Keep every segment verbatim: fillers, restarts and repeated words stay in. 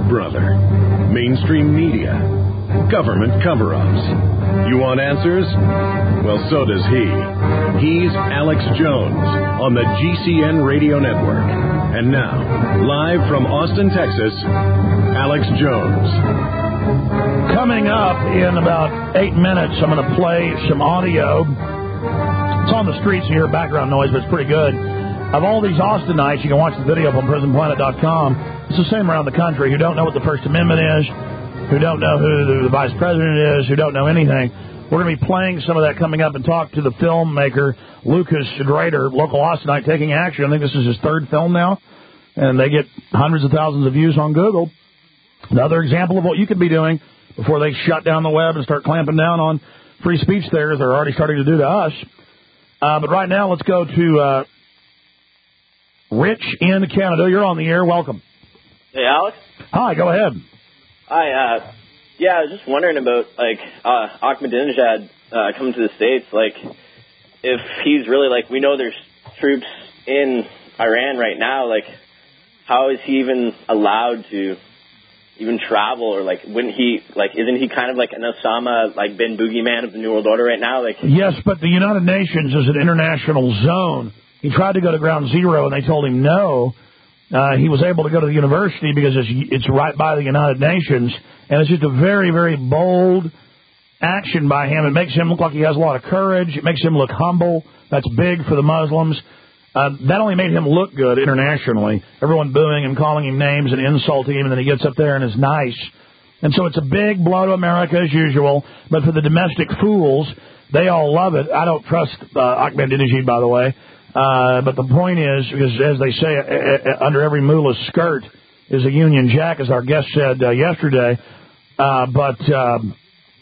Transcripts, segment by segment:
brother. Mainstream media. Government cover-ups. You want answers? Well, so does he. He's Alex Jones on the G C N Radio Network. And now, live from Austin, Texas, Alex Jones. Coming up in about eight minutes, I'm going to play some audio. It's on the streets, you hear background noise, but it's pretty good. Of all these Austinites, you can watch the video from prison planet dot com. It's the same around the country, who don't know what the First Amendment is, who don't know who the vice president is, who don't know anything. We're going to be playing some of that coming up and talk to the filmmaker, Lucas Drader, local Austinite, taking action. I think this is his third film now, and they get hundreds of thousands of views on Google. Another example of what you could be doing before they shut down the web and start clamping down on free speech there, as they're already starting to do to us. Uh, but right now, let's go to uh, Rich in Canada. You're on the air. Welcome. Hey, Alex. Hi, go ahead. Hi, uh, yeah, I was just wondering about, like, uh, Ahmadinejad uh, coming to the States, like, if he's really, like, we know there's troops in Iran right now, like, how is he even allowed to even travel, or, like, wouldn't he, like, isn't he kind of like an Osama, like, bin boogeyman of the New World Order right now? Like, yes, but the United Nations is an international zone. He tried to go to Ground Zero, and they told him no. Uh, he was able to go to the university because it's, it's right by the United Nations, and it's just a very, very bold action by him. It makes him look like he has a lot of courage. It makes him look humble. That's big for the Muslims. Uh, that only made him look good internationally. Everyone booing and calling him names and insulting him, and then he gets up there and is nice. And so it's a big blow to America as usual, but for the domestic fools, they all love it. I don't trust uh, Ahmadinejad, by the way. Uh, but the point is, because as they say, uh, uh, under every mullah's skirt is a Union Jack, as our guest said uh, yesterday. Uh, but um,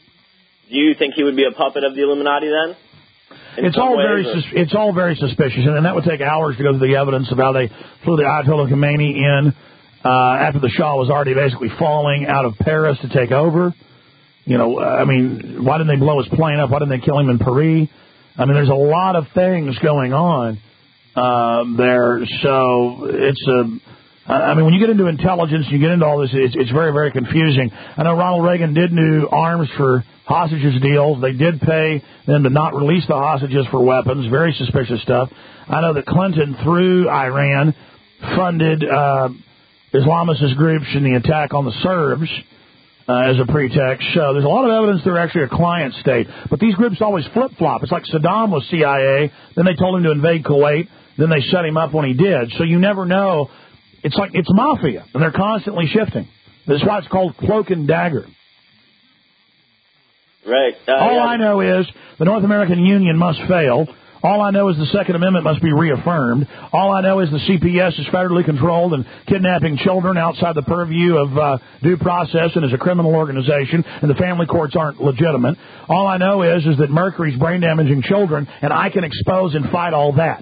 do you think he would be a puppet of the Illuminati then? It's all very sus- it's all very suspicious, and, and that would take hours to go through the evidence of how they flew the Ayatollah Khomeini in uh, after the Shah was already basically falling out of Paris to take over. You know, I mean, why didn't they blow his plane up? Why didn't they kill him in Paris? I mean, there's a lot of things going on uh, there, so it's a... I mean, when you get into intelligence, you get into all this, it's, it's very, very confusing. I know Ronald Reagan did do arms for hostages deals. They did pay them to not release the hostages for weapons. Very suspicious stuff. I know that Clinton, through Iran, funded uh, Islamist groups in the attack on the Serbs. Uh, as a pretext. So there's a lot of evidence they're actually a client state. But these groups always flip-flop. It's like Saddam was C I A, then they told him to invade Kuwait, then they set him up when he did. So you never know. It's like it's mafia, and they're constantly shifting. That's why it's called cloak and dagger. Right. Uh, All yeah. I know is the North American Union must fail. All I know is the Second Amendment must be reaffirmed. All I know is the C P S is federally controlled and kidnapping children outside the purview of uh, due process and is a criminal organization, and the family courts aren't legitimate. All I know is is that mercury's brain damaging children, and I can expose and fight all that.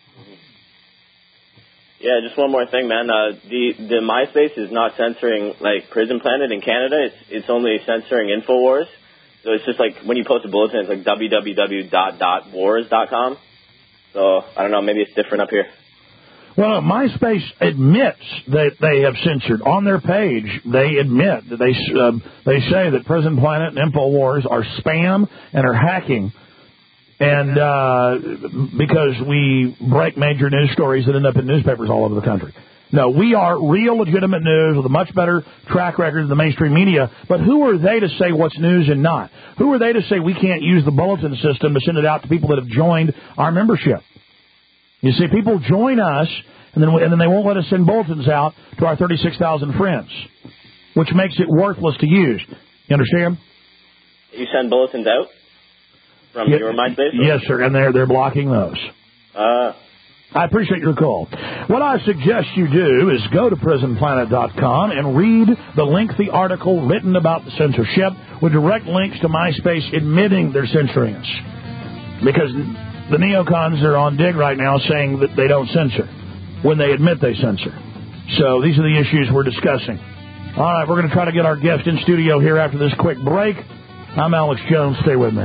Yeah, just one more thing, man. Uh, the the MySpace is not censoring like Prison Planet in Canada. It's it's only censoring InfoWars. So it's just like when you post a bulletin, it's like w w w dot wars dot com. So I don't know, maybe it's different up here. Well, MySpace admits that they have censored. On their page, they admit that they uh, they say that Prison Planet and InfoWars are spam and are hacking. And uh, because we break major news stories that end up in newspapers all over the country. No, we are real legitimate news with a much better track record than the mainstream media. But who are they to say what's news and not? Who are they to say we can't use the bulletin system to send it out to people that have joined our membership? You see, people join us, and then and then they won't let us send bulletins out to our thirty-six thousand friends, which makes it worthless to use. You understand? You send bulletins out from yeah, your MySpace? Yes, sir, and they're, they're blocking those. Uh I appreciate your call. What I suggest you do is go to prison planet dot com and read the lengthy article written about the censorship with direct links to MySpace admitting they're censoring us. Because the neocons are on dig right now saying that they don't censor when they admit they censor. So these are the issues we're discussing. All right, we're going to try to get our guest in studio here after this quick break. I'm Alex Jones. Stay with me.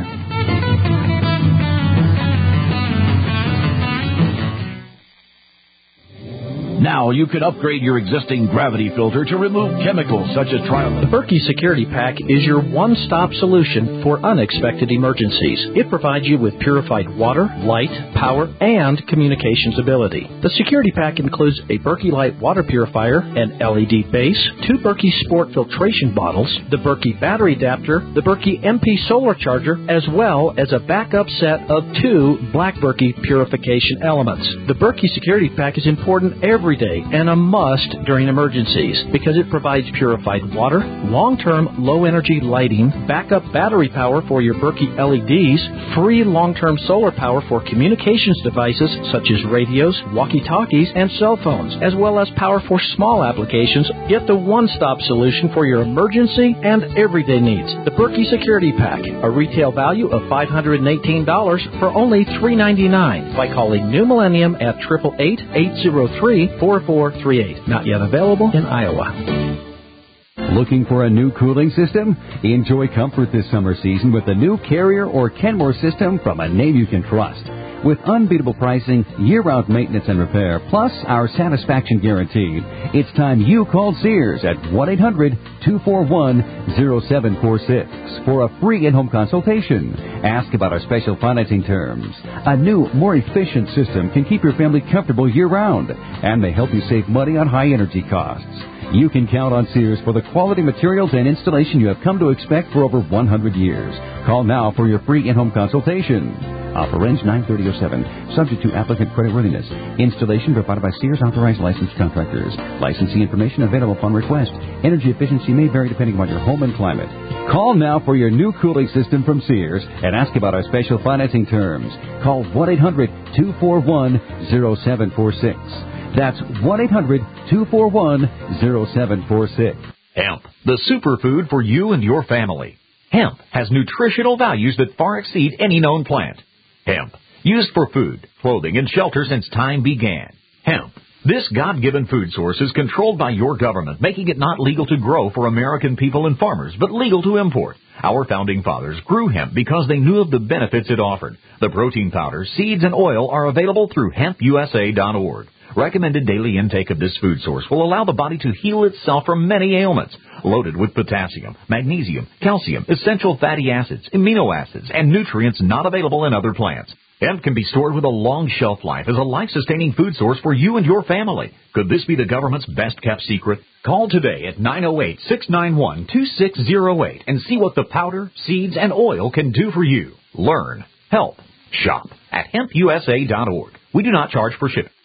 Now you can upgrade your existing gravity filter to remove chemicals such as triamine. The Berkey Security Pack is your one-stop solution for unexpected emergencies. It provides you with purified water, light, power, and communications ability. The Security Pack includes a Berkey Light water purifier, an L E D base, two Berkey Sport filtration bottles, the Berkey battery adapter, the Berkey M P solar charger, as well as a backup set of two Black Berkey purification elements. The Berkey Security Pack is important every day and a must during emergencies because it provides purified water, long-term low-energy lighting, backup battery power for your Berkey L E Ds, free long-term solar power for communications devices such as radios, walkie-talkies, and cell phones, as well as power for small applications. Get the one-stop solution for your emergency and everyday needs. The Berkey Security Pack, a retail value of five hundred eighteen dollars for only three hundred ninety-nine dollars by calling New Millennium at eight eight eight, eight zero three, four four three eight. Not yet available in Iowa. Looking for a new cooling system? Enjoy comfort this summer season with the new Carrier or Kenmore system from a name you can trust. With unbeatable pricing, year-round maintenance and repair, plus our satisfaction guarantee, it's time you called Sears at one eight hundred, two four one, zero seven four six for a free in-home consultation. Ask about our special financing terms. A new, more efficient system can keep your family comfortable year-round, and may help you save money on high-energy costs. You can count on Sears for the quality materials and installation you have come to expect for over one hundred years. Call now for your free in-home consultation. Offer ends nine thirty oh seven, subject to applicant creditworthiness. Installation provided by Sears authorized licensed contractors. Licensing information available upon request. Energy efficiency may vary depending on your home and climate. Call now for your new cooling system from Sears and ask about our special financing terms. Call one eight hundred, two four one, zero seven four six. That's one eight hundred, two four one, zero seven four six. Hemp, the superfood for you and your family. Hemp has nutritional values that far exceed any known plant. Hemp, used for food, clothing, and shelter since time began. Hemp, this God-given food source is controlled by your government, making it not legal to grow for American people and farmers, but legal to import. Our founding fathers grew hemp because they knew of the benefits it offered. The protein powder, seeds, and oil are available through hemp U S A dot org. Recommended daily intake of this food source will allow the body to heal itself from many ailments. Loaded with potassium, magnesium, calcium, essential fatty acids, amino acids, and nutrients not available in other plants. Hemp can be stored with a long shelf life as a life-sustaining food source for you and your family. Could this be the government's best-kept secret? Call today at nine oh eight, six nine one, two six zero eight and see what the powder, seeds, and oil can do for you. Learn, help, shop at hemp U S A dot org. We do not charge for shipping.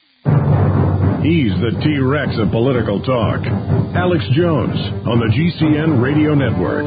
He's the T-Rex of political talk. Alex Jones on the G C N Radio Network.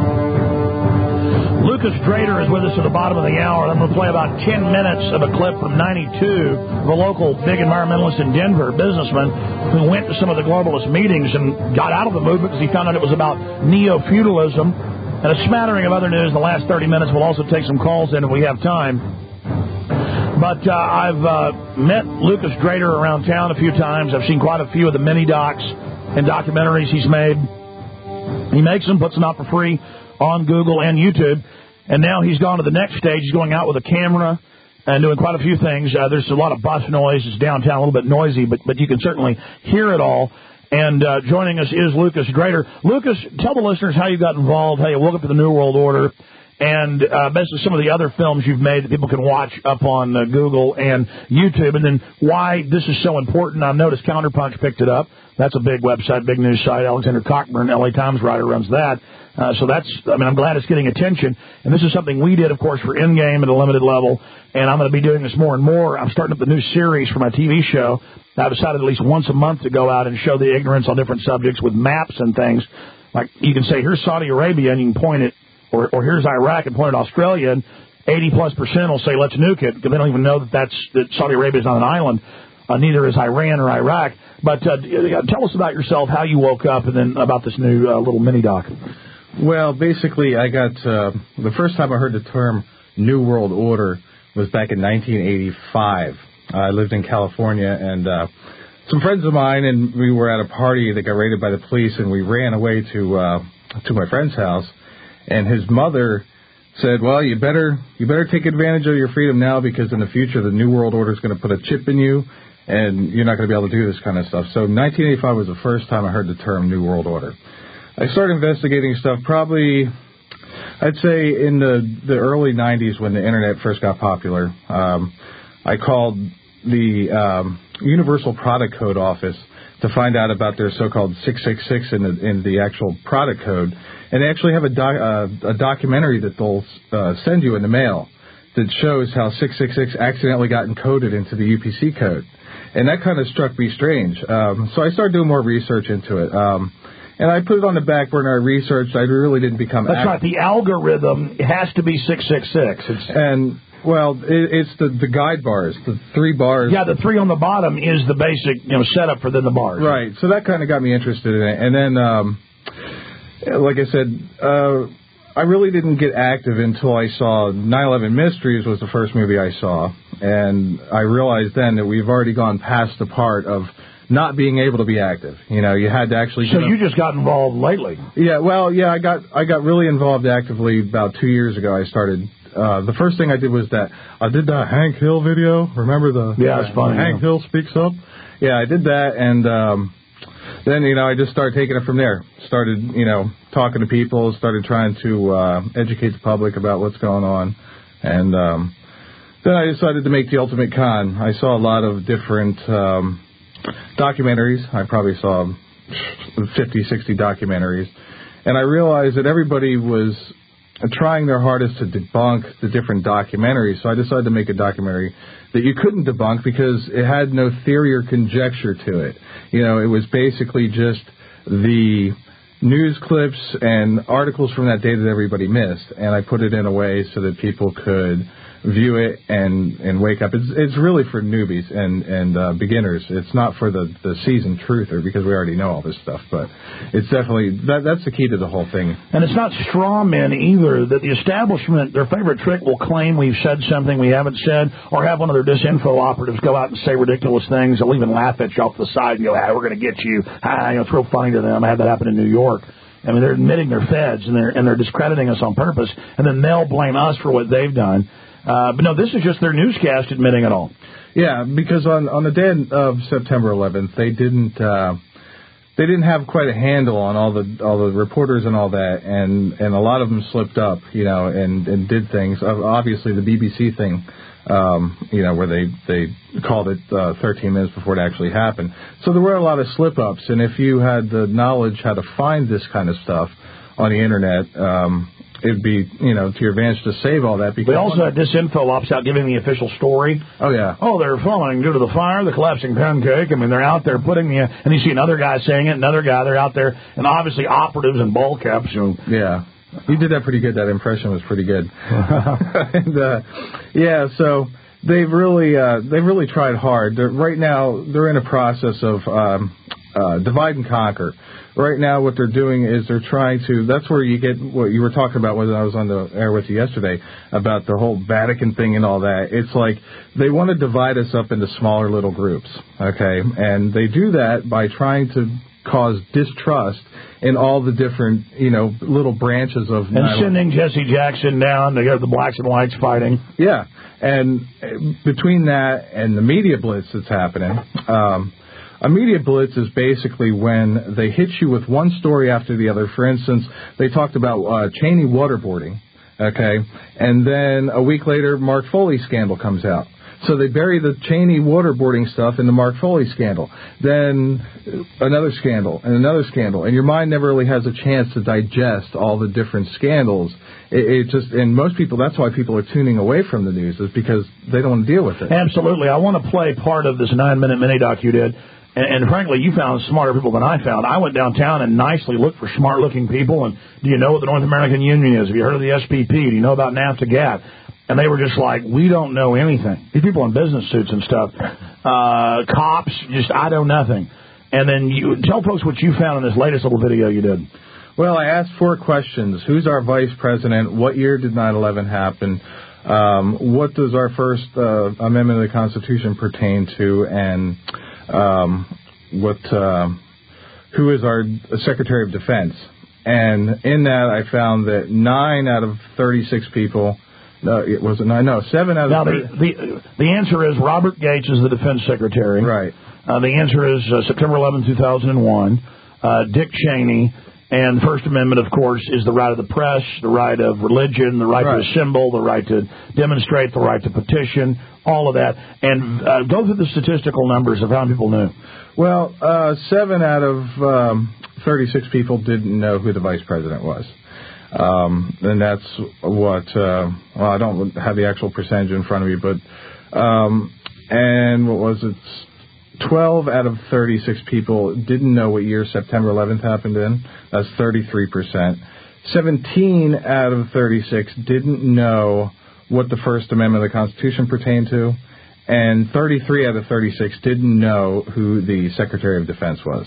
Lucas Drader is with us at the bottom of the hour. I'm going to play about ten minutes of a clip from ninety-two of a local big environmentalist in Denver, businessman, who went to some of the globalist meetings and got out of the movement because he found out it was about neo-feudalism. And a smattering of other news in the last thirty minutes. We'll also take some calls in if we have time. But uh, I've uh, met Lucas Drader around town a few times. I've seen quite a few of the mini-docs and documentaries he's made. He makes them, puts them out for free on Google and YouTube. And now he's gone to the next stage. He's going out with a camera and doing quite a few things. Uh, there's a lot of bus noise. It's downtown, a little bit noisy, but, but you can certainly hear it all. And uh, joining us is Lucas Drader. Lucas, tell the listeners how you got involved, how you woke up to the New World Order, and uh, basically some of the other films you've made that people can watch up on uh, Google and YouTube, and then why this is so important. I noticed Counterpunch picked it up. That's a big website, big news site. Alexander Cockburn, L A Times writer, runs that. Uh, so that's, I mean, I'm glad it's getting attention. And this is something we did, of course, for Endgame at a limited level, and I'm going to be doing this more and more. I'm starting up the new series for my T V show. I've decided at least once a month to go out and show the ignorance on different subjects with maps and things. Like, you can say, here's Saudi Arabia, and you can point it, or, or here's Iraq, and point at Australia, and eighty plus percent will say, let's nuke it, because they don't even know that that's, that Saudi Arabia is not an island. Uh, neither is Iran or Iraq. But uh, tell us about yourself, how you woke up, and then about this new uh, little mini-doc. Well, basically, I got, uh, the first time I heard the term New World Order was back in nineteen eighty-five. Uh, I lived in California, and uh, some friends of mine, and we were at a party that got raided by the police, and we ran away to uh, to my friend's house, and his mother said, well, you better you better take advantage of your freedom now because in the future the New World Order is going to put a chip in you and you're not going to be able to do this kind of stuff. So nineteen eighty-five was the first time I heard the term New World Order. I started investigating stuff probably, I'd say, in the, the early nineties when the Internet first got popular. Um, I called the um, Universal Product Code Office to find out about their so-called six six six in the, in the actual product code. And they actually have a, doc, uh, a documentary that they'll uh, send you in the mail that shows how six six six accidentally got encoded into the U P C code. And that kind of struck me strange. Um, so I started doing more research into it. Um, and I put it on the back burner. I researched. I really didn't become That's active. right. The algorithm has to be six six six. It's and... Well, it, it's the, the guide bars, the three bars. Yeah, the three on the bottom is the basic, you know, setup for then the bars. Right. So that kind of got me interested in it. And then, um, like I said, uh, I really didn't get active until I saw nine eleven Mysteries was the first movie I saw. And I realized then that we've already gone past the part of not being able to be active. You know, you had to actually... So you just got involved lately? Yeah, well, yeah, I got I got really involved actively about two years ago. I started... Uh, the first thing I did was that I did that Hank Hill video. Remember the yeah, it's funny. Hank yeah. Hill Speaks Up? Yeah, I did that, and um, then you know I just started taking it from there. Started you know talking to people, started trying to uh, educate the public about what's going on, and um, then I decided to make the Ultimate Con. I saw a lot of different um, documentaries. I probably saw fifty, sixty documentaries, and I realized that everybody was trying their hardest to debunk the different documentaries. So I decided to make a documentary that you couldn't debunk because it had no theory or conjecture to it. You know, it was basically just the news clips and articles from that day that everybody missed. And I put it in a way so that people could view it and, and wake up. It's it's really for newbies and, and uh, beginners. It's not for the, the seasoned truther because we already know all this stuff. But it's definitely, that that's the key to the whole thing. And it's not straw men either. That the establishment, their favorite trick will claim we've said something we haven't said or have one of their disinfo operatives go out and say ridiculous things. They'll even laugh at you off the side and go, ah, we're going to get you. Ah, you know, it's real funny to them. I had that happen in New York. I mean, they're admitting they're feds and they're, and they're discrediting us on purpose. And then they'll blame us for what they've done. Uh, but no, this is just their newscast admitting it all. Yeah, because on, on the day of September eleventh, they didn't uh, they didn't have quite a handle on all the all the reporters and all that, and, and a lot of them slipped up, you know, and, and did things. Obviously, the B B C thing, um, you know, where they they called it uh, thirteen minutes before it actually happened. So there were a lot of slip ups, and if you had the knowledge how to find this kind of stuff on the internet. Um, It'd be, you know, to your advantage to save all that. Because we also had disinfo ops out giving the official story. Oh, yeah. Oh, they're falling due to the fire, the collapsing pancake. I mean, they're out there putting the, and you see another guy saying it, another guy, they're out there, and obviously operatives and ball caps. You know. Yeah. You did that pretty good. That impression was pretty good. and, uh, yeah, so they've really, uh, they've really tried hard. They're, right now, they're in a process of um, uh, divide and conquer. Right now, what they're doing is they're trying to, that's where you get what you were talking about when I was on the air with you yesterday, about the whole Vatican thing and all that. It's like they want to divide us up into smaller little groups, okay? And they do that by trying to cause distrust in all the different, you know, little branches of... And sending Jesse Jackson down to get the blacks and whites fighting. Yeah, and between that and the media blitz that's happening... Um, A media blitz is basically when they hit you with one story after the other. For instance, they talked about uh, Cheney waterboarding, okay, and then a week later, Mark Foley scandal comes out. So they bury the Cheney waterboarding stuff in the Mark Foley scandal. Then another scandal and another scandal, and your mind never really has a chance to digest all the different scandals. It, it just, and most people, that's why people are tuning away from the news, is because they don't want to deal with it. Absolutely. I want to play part of this nine-minute mini-doc you did. And, and frankly, you found smarter people than I found. I went downtown and nicely looked for smart-looking people. And do you know what the North American Union is? Have you heard of the S P P? Do you know about NAFTA-GATT? And they were just like, we don't know anything. These people in business suits and stuff. Uh, cops, just, I know nothing. And then you tell folks what you found in this latest little video you did. Well, I asked four questions. Who's our vice president? What year did nine eleven happen? Um, what does our first uh, amendment of the Constitution pertain to? And... Um, what? Uh, who is our Secretary of Defense? And in that, I found that nine out of thirty-six people, no, it wasn't nine, no, seven out of now, thirty. Now, the, the, the answer is Robert Gates is the defense secretary. Right. Uh, the answer is uh, September eleventh, two thousand one, uh, Dick Cheney. And the First Amendment, of course, is the right of the press, the right of religion, the right, right. to assemble, the right to demonstrate, the right to petition, all of that. And uh, go through the statistical numbers of how many people knew. Well, uh, seven out of um, thirty-six people didn't know who the vice president was. Um, and that's what, uh, well, I don't have the actual percentage in front of me, but, um, and what was it? twelve out of thirty-six people didn't know what year September eleventh happened in. That's thirty-three percent. seventeen out of thirty-six didn't know what the First Amendment of the Constitution pertained to. And thirty-three out of thirty-six didn't know who the Secretary of Defense was.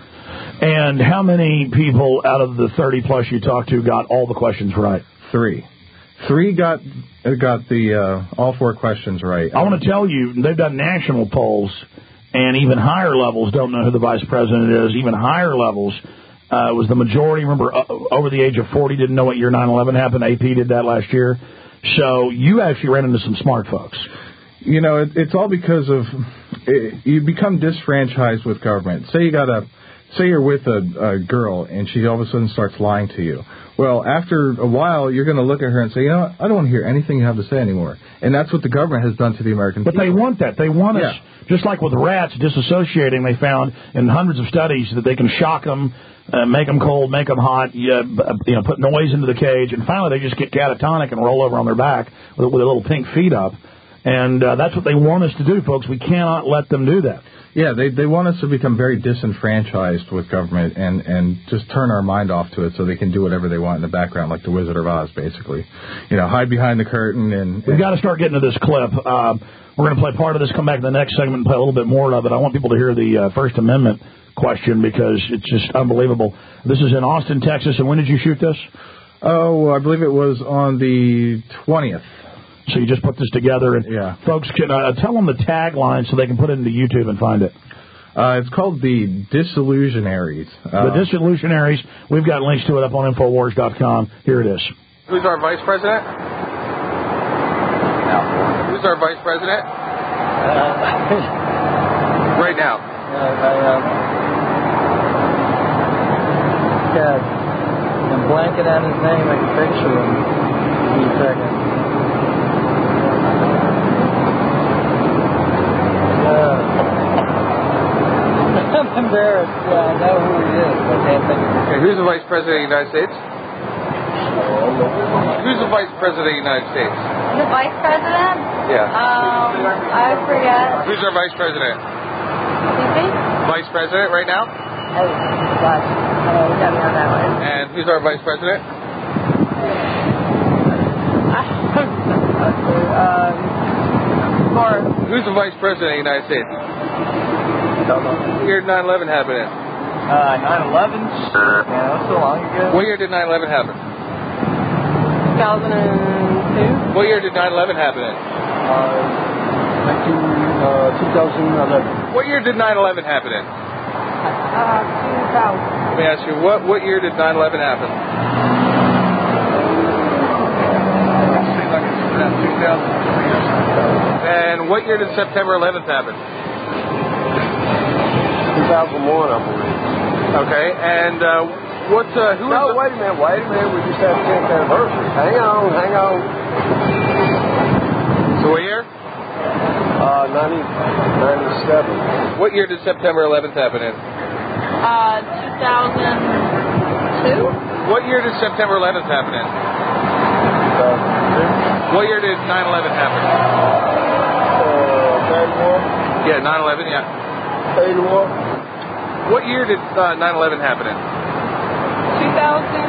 And how many people out of the thirty plus you talked to got all the questions right? Three. Three got got the uh, all four questions right. I want to tell you, they've done national polls. And even higher levels don't know who the vice president is. Even higher levels uh, was the majority. Remember, uh, over the age of forty didn't know what year nine eleven happened. A P did that last year. So you actually ran into some smart folks. You know, it, it's all because of it, you become disfranchised with government. Say you got a, say you're with a, a girl and she all of a sudden starts lying to you. Well, after a while, you're going to look at her and say, you know what, I don't want to hear anything you have to say anymore. And that's what the government has done to the American but people. But they want that. They want yeah. us, just like with rats disassociating, they found in hundreds of studies that they can shock them, uh, make them cold, make them hot, you know, put noise into the cage, and finally they just get catatonic and roll over on their back with, with their little pink feet up. And uh, that's what they want us to do, folks. We cannot let them do that. Yeah, they they want us to become very disenfranchised with government and, and just turn our mind off to it so they can do whatever they want in the background, like the Wizard of Oz, basically. You know, hide behind the curtain. and, and We've got to start getting to this clip. Uh, we're going to play part of this, come back to the next segment and play a little bit more of it. I want people to hear the uh, First Amendment question because it's just unbelievable. This is in Austin, Texas, and when did you shoot this? Oh, I believe it was on the twentieth. So you just put this together, and yeah. folks can uh, tell them the tagline so they can put it into YouTube and find it. Uh, it's called The Disillusionaries. Uh, the Disillusionaries. We've got links to it up on Infowars dot com. Here it is. Who's our vice president? No. Who's our vice president? Uh, right now. Uh, I, um, yeah, I'm blanking on his name. I can picture him. Give me a second. I'm embarrassed. Yeah, I know who he is, but I can't think of it. Okay, who's the Vice President of the United States? Who's the Vice President of the United States? The Vice President? Yeah. Um, I forget. Who's our Vice President? Excuse me? Vice President right now? Oh, gosh. Oh, we got me on that one. And who's our Vice President? um, or... Who's the Vice President of the United States? What year did nine eleven happen in? Uh, nine eleven? Yeah, that was so long ago. What year did nine eleven happen? two thousand two? What year did nine eleven happen in? Uh, two thousand eleven. What year did nine eleven happen in? Uh, two thousand. Let me ask you, what, what year did nine eleven happen? two thousand three or something. And what year did September eleventh happen? two thousand one, I believe. Okay, and uh, what's uh, who? No, is wait a minute, wait a minute. We just had the tenth anniversary. Hang on, hang on. So what year? Uh, ninety, ninety-seven. What year did September eleventh happen in? Uh, two thousand two. What year did September eleventh happen in? two thousand two. What year did nine eleven happen? Uh, eighty-one. Yeah, nine eleven. Yeah. eighty-one. What year did uh, nine eleven happen in? two thousand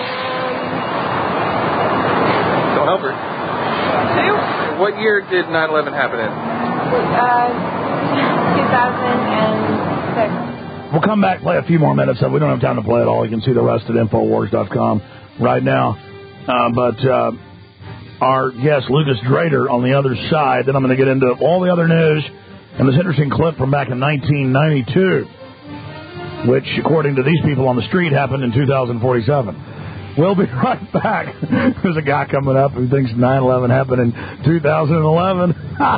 Don't help her. two. What year did nine eleven happen in? Uh, two thousand six. We'll come back, play a few more minutes of it. We don't have time to play it all. You can see the rest at Infowars dot com right now. Uh, but uh, our guest, Lucas Drader, on the other side. Then I'm going to get into all the other news and this interesting clip from back in nineteen ninety-two. which, according to these people on the street, happened in two thousand forty-seven. We'll be right back. There's a guy coming up who thinks nine eleven happened in two thousand eleven.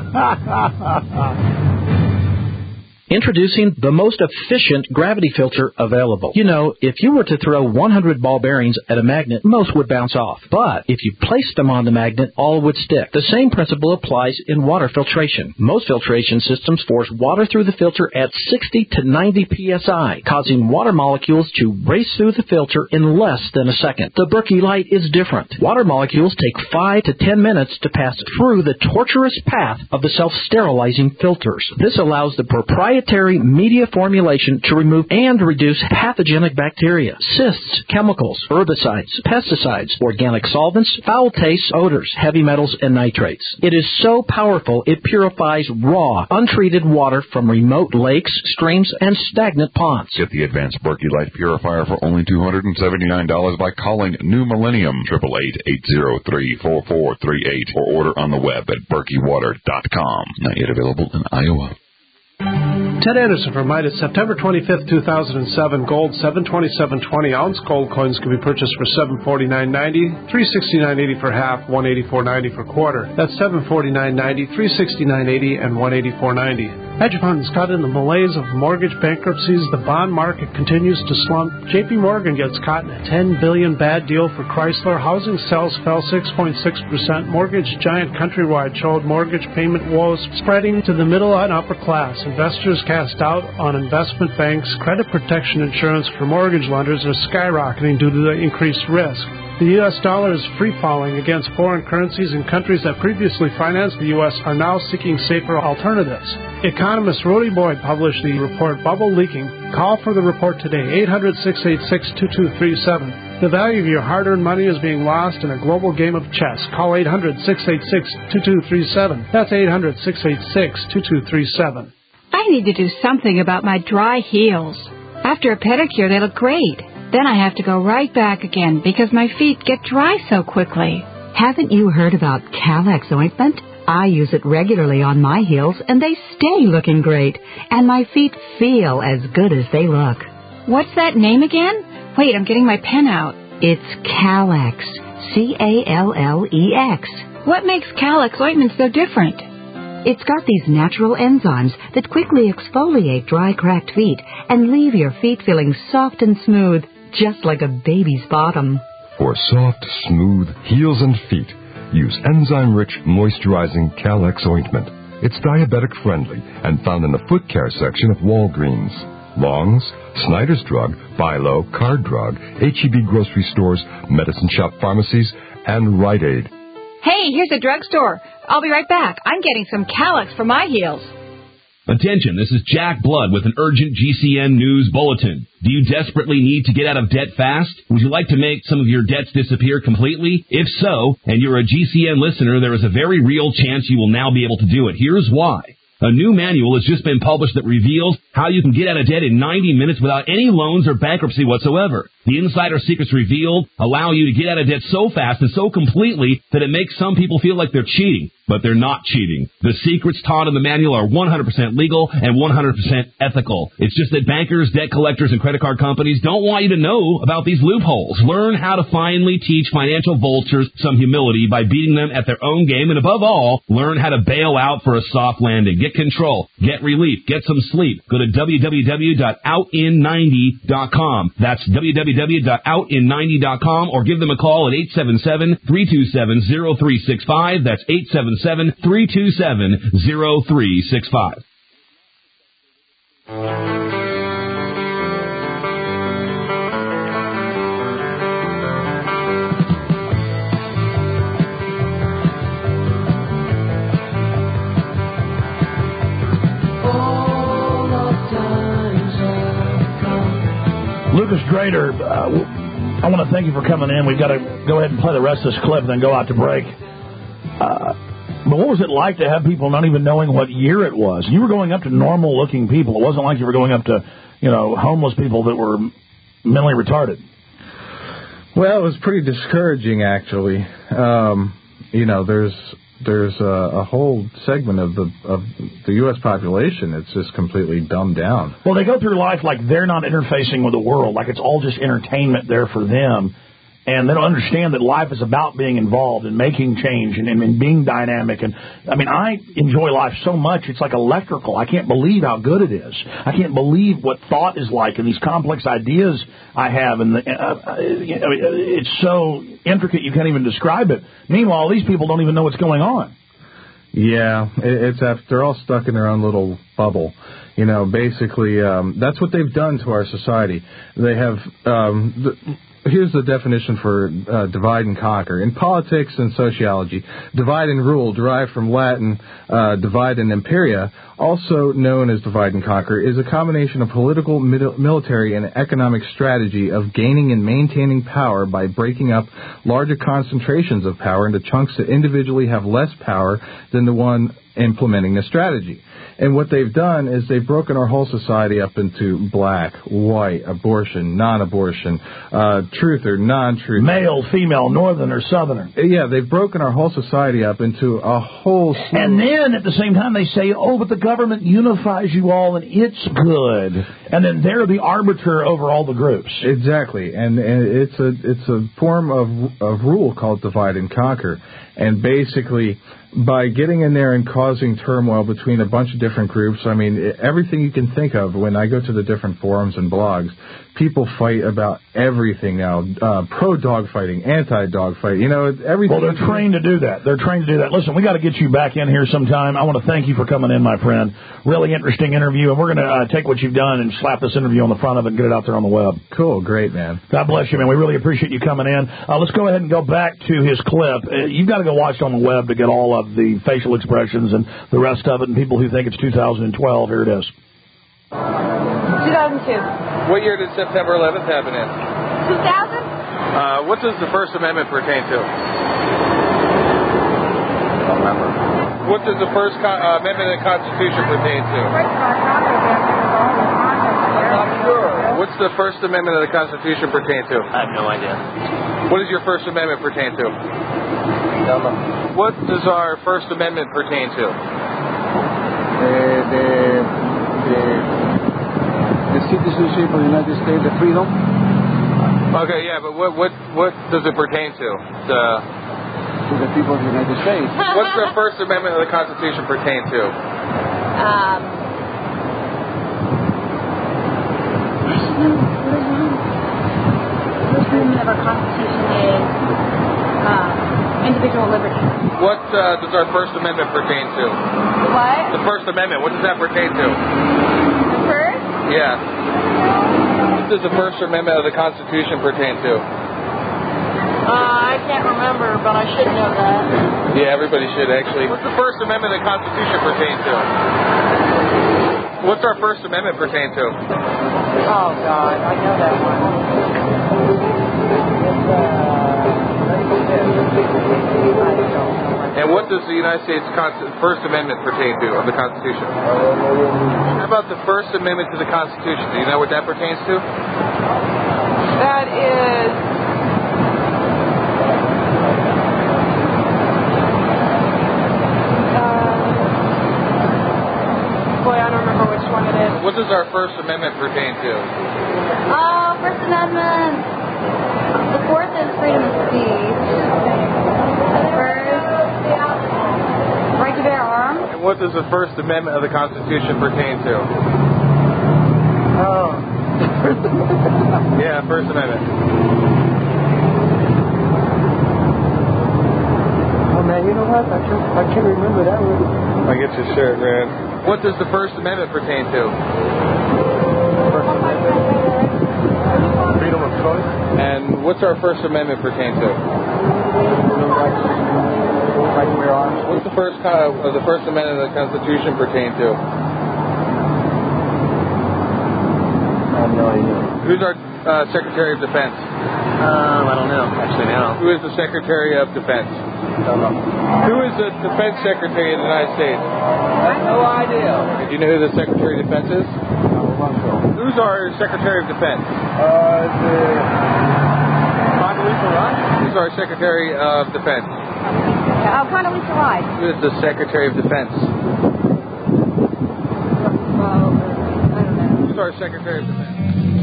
Introducing the most efficient gravity filter available. You know, if you were to throw one hundred ball bearings at a magnet, most would bounce off. But if you placed them on the magnet, all would stick. The same principle applies in water filtration. Most filtration systems force water through the filter at sixty to ninety P S I, causing water molecules to race through the filter in less than a second. The Berkey Light is different. Water molecules take five to ten minutes to pass through the tortuous path of the self-sterilizing filters. This allows the proprietary media formulation to remove and reduce pathogenic bacteria, cysts, chemicals, herbicides, pesticides, organic solvents, foul tastes, odors, heavy metals, and nitrates. It is so powerful it purifies raw, untreated water from remote lakes, streams, and stagnant ponds. Get the advanced Berkey Light Purifier for only two hundred seventy-nine dollars by calling New Millennium, eight eight eight, eight zero three, four four three eight, or order on the web at berkey water dot com. Not yet available in Iowa. Ted Anderson for Midas, September twenty-fifth, two thousand seven. Gold, seven twenty-seven twenty. Ounce gold coins can be purchased for seven forty-nine ninety, three sixty-nine eighty for half, one eighty-four ninety for quarter. That's seven forty-nine ninety, three sixty-nine eighty, and one eighty-four ninety. Hedge funds caught in the malaise of mortgage bankruptcies. The bond market continues to slump. J P Morgan gets caught in a ten billion dollars bad deal for Chrysler. Housing sales fell six point six percent. Mortgage giant Countrywide showed mortgage payment woes spreading to the middle and upper class. Investors cast doubt on investment banks. Credit protection insurance for mortgage lenders are skyrocketing due to the increased risk. The U S dollar is free-falling against foreign currencies, and countries that previously financed the U S are now seeking safer alternatives. Economist Rudy Boyd published the report Bubble Leaking. Call for the report today, eight hundred, six eight six, two two three seven. The value of your hard-earned money is being lost in a global game of chess. Call eight hundred, six eight six, two two three seven. That's eight hundred, six eight six, two two three seven. I need to do something about my dry heels. After a pedicure, they look great. Then I have to go right back again because my feet get dry so quickly. Haven't you heard about Calex ointment? I use it regularly on my heels, and they stay looking great. And my feet feel as good as they look. What's that name again? Wait, I'm getting my pen out. It's Calex. C A L L E X. What makes Calex ointment so different? It's got these natural enzymes that quickly exfoliate dry, cracked feet and leave your feet feeling soft and smooth, just like a baby's bottom. For soft, smooth heels and feet, use enzyme-rich, moisturizing Calex ointment. It's diabetic-friendly and found in the foot care section of Walgreens, Long's, Snyder's Drug, Bilo, Card Drug, H E B grocery stores, medicine shop pharmacies, and Rite Aid. Hey, here's a drugstore. I'll be right back. I'm getting some Calex for my heels. Attention, this is Jack Blood with an urgent G C N News Bulletin. Do you desperately need to get out of debt fast? Would you like to make some of your debts disappear completely? If so, and you're a G C N listener, there is a very real chance you will now be able to do it. Here's why. A new manual has just been published that reveals how you can get out of debt in ninety minutes without any loans or bankruptcy whatsoever. The insider secrets revealed allow you to get out of debt so fast and so completely that it makes some people feel like they're cheating, but they're not cheating. The secrets taught in the manual are one hundred percent legal and one hundred percent ethical. It's just that bankers, debt collectors, and credit card companies don't want you to know about these loopholes. Learn how to finally teach financial vultures some humility by beating them at their own game, and above all, learn how to bail out for a soft landing. Get control, get relief, get some sleep. Go to w w w dot out in ninety dot com. That's w w w dot out in ninety dot com, or give them a call at eight seven seven, three two seven, zero three six five. That's eight seven seven, three two seven, zero three six five. Lucas Drader, uh, I want to thank you for coming in. We've got to go ahead and play the rest of this clip and then go out to break. Uh, but what was it like to have people not even knowing what year it was? You were going up to normal-looking people. It wasn't like you were going up to, you know, homeless people that were mentally retarded. Well, it was pretty discouraging, actually. Um, you know, there's there's a, a whole segment of the of the U S population that's just completely dumbed down. Well, they go through life like they're not interfacing with the world, like it's all just entertainment there for them. And they don't understand that life is about being involved and making change and, and, and being dynamic. And, I mean, I enjoy life so much, it's like electrical. I can't believe how good it is. I can't believe what thought is like and these complex ideas I have. And the, uh, you know, it's so intricate you can't even describe it. Meanwhile, these people don't even know what's going on. Yeah, it's after they're all stuck in their own little bubble. You know, basically, um, that's what they've done to our society. They have... Um, the, Here's the definition for uh, divide and conquer. In politics and sociology, divide and rule, derived from Latin uh, divide and imperia, also known as divide and conquer, is a combination of political, military, and economic strategy of gaining and maintaining power by breaking up larger concentrations of power into chunks that individually have less power than the one implementing the strategy. And what they've done is they've broken our whole society up into black, white, abortion, non-abortion, uh, truth or non-truth. Male, female, northern or southerner. Yeah, they've broken our whole society up into a whole... slew. And then at the same time they say, oh, but the government unifies you all and it's good. And then they're the arbiter over all the groups. Exactly. And, and it's a it's a form of of rule called divide and conquer. And basically, by getting in there and causing turmoil between a bunch of different groups, I mean, everything you can think of. When I go to the different forums and blogs, people fight about everything now. Uh, pro-dog fighting, anti-dog fighting, you know, everything. Well, they're trained to do that. They're trained to do that. Listen, we got to get you back in here sometime. I want to thank you for coming in, my friend. Really interesting interview, and we're going to uh, take what you've done and slap this interview on the front of it and get it out there on the web. Cool. Great, man. God bless you, man. We really appreciate you coming in. Uh, let's go ahead and go back to his clip. Uh, you've got to go watch it on the web to get all of the facial expressions and the rest of it, and people who think it's two thousand twelve. Here it is. two thousand two. What year did September eleventh happen in? two thousand? Uh, what does the First Amendment pertain to? I don't remember. What does the First Con- uh, Amendment of the Constitution pertain to? I'm not sure. What's the First Amendment of the Constitution pertain to? I have no idea. What does your First Amendment pertain to? Don't know. What does our First Amendment pertain to? The, the, the, the citizenship of the United States, the freedom. Okay, yeah, but what what what does it pertain to? The to the people of the United States. What's the First Amendment of the Constitution pertain to? Um. First Amendment of our Constitution is um, individual liberty. What uh, does our First Amendment pertain to? What? The First Amendment. What does that pertain to? The first? Yeah. What does the First Amendment of the Constitution pertain to? Uh, I can't remember, but I should know that. Yeah, everybody should actually. What's the First Amendment of the Constitution pertain to? What's our First Amendment pertain to? Oh, God, I know that one. It's, uh, and what does the United States Const- First Amendment pertain to of the Constitution? How about the First Amendment to the Constitution? Do you know what that pertains to? That is... Boy, I don't remember which one it is. What does our First Amendment pertain to? Oh, First Amendment. The fourth is freedom of speech. The first, right to bear arms. And what does the First Amendment of the Constitution pertain to? Oh. Yeah, First Amendment. Oh, man, you know what? I can't, I can't remember that one. I get your shirt, man. What does the First Amendment pertain to? First Amendment. Freedom of choice. And what's our First Amendment pertain to? Right to bear arms. What's the first uh, the First Amendment of the Constitution pertain to? I have no idea. Who's our uh, Secretary of Defense? Um, I don't know. Actually, no. Who is the Secretary of Defense? I don't know. Who is the Defense Secretary of the United States? I have no idea. Do you know who the Secretary of Defense is? No, I'm not sure. Who's our Secretary of Defense? Uh, the... Condoleezza Rice? Who's our Secretary of Defense? Yeah, oh, Condoleezza Rice. Who is the Secretary of Defense? Well, I don't know. Who's our Secretary of Defense?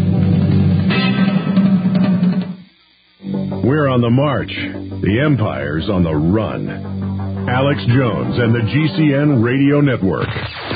We're on the march. The Empire's on the run. Alex Jones and the G C N Radio Network.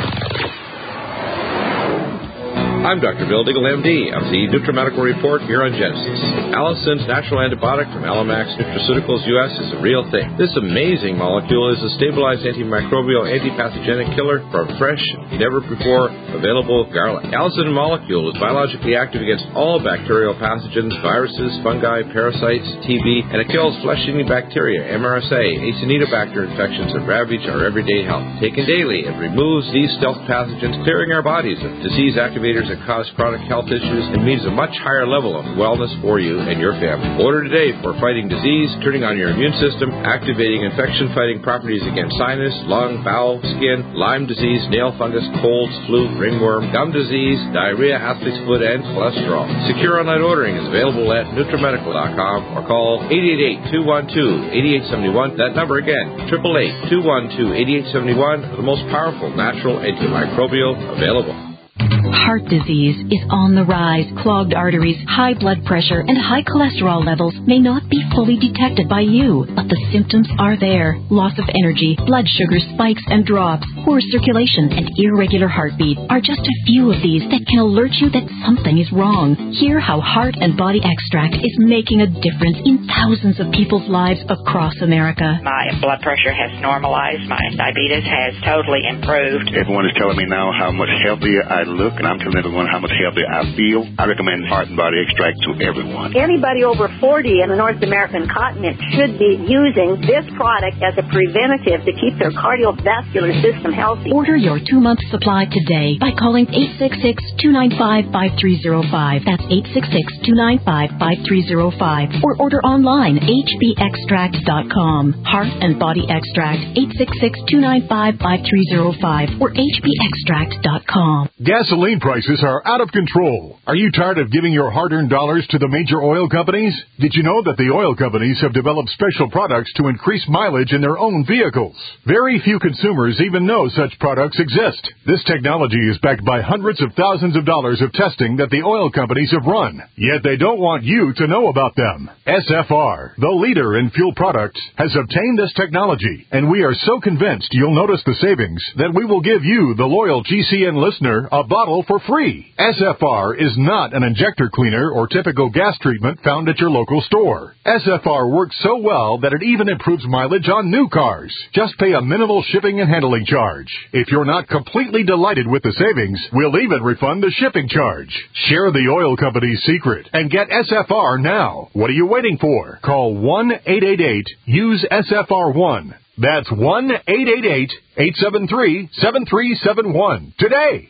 I'm Doctor Bill Diggle, M D, of the NutriMedical Report here on Genesis. Allison's natural antibiotic from Alamax Nutraceuticals U S is a real thing. This amazing molecule is a stabilized antimicrobial, antipathogenic killer from fresh, never-before available garlic. Allison molecule is biologically active against all bacterial pathogens, viruses, fungi, parasites, T B, and it kills flesh-eating bacteria, M R S A, Acinetobacter infections that ravage our everyday health. Taken daily, it removes these stealth pathogens, clearing our bodies of disease activators that cause chronic health issues and means a much higher level of wellness for you and your family. Order today for fighting disease, turning on your immune system, activating infection-fighting properties against sinus, lung, bowel, skin, Lyme disease, nail fungus, colds, flu, ringworm, gum disease, diarrhea, athlete's foot, and cholesterol. Secure online ordering is available at NutriMedical dot com or call eight eight eight, two one two, eight eight seven one. That number again, eight eight eight, two one two, eight eight seven one, the most powerful natural antimicrobial available. Heart disease is on the rise. Clogged arteries, high blood pressure, and high cholesterol levels may not be fully detected by you, but the symptoms are there. Loss of energy, blood sugar spikes and drops, poor circulation, and irregular heartbeat are just a few of these that can alert you that something is wrong. Hear how Heart and Body Extract is making a difference in thousands of people's lives across America. My blood pressure has normalized. My diabetes has totally improved. Everyone is telling me now how much healthier I look, and I'm telling everyone how much healthier I feel. I recommend Heart and Body Extract to everyone. Anybody over forty in the North American continent should be using this product as a preventative to keep their cardiovascular system healthy. Order your two-month supply today by calling eight six six, two nine five, five three zero five. That's eight six six, two nine five, five three zero five. Or order online, h b extract dot com. Heart and Body Extract, eight six six, two nine five, five three zero five or h b extract dot com. Gasoline prices are out of control. Are you tired of giving your hard-earned dollars to the major oil companies? Did you know that the oil companies have developed special products to increase mileage in their own vehicles? Very few consumers even know such products exist. This technology is backed by hundreds of thousands of dollars of testing that the oil companies have run. Yet they don't want you to know about them. S F R, the leader in fuel products, has obtained this technology, and we are so convinced you'll notice the savings that we will give you, the loyal G C N listener, a bottle for free. S F R is not an injector cleaner or typical gas treatment found at your local store. S F R works so well that it even improves mileage on new cars. Just pay a minimal shipping and handling charge. If you're not completely delighted with the savings, we'll even refund the shipping charge. Share the oil company's secret and get S F R now. What are you waiting for? Call one eight eight eight, use S F R one. That's one eight eight eight, eight seven three, seven three seven one today.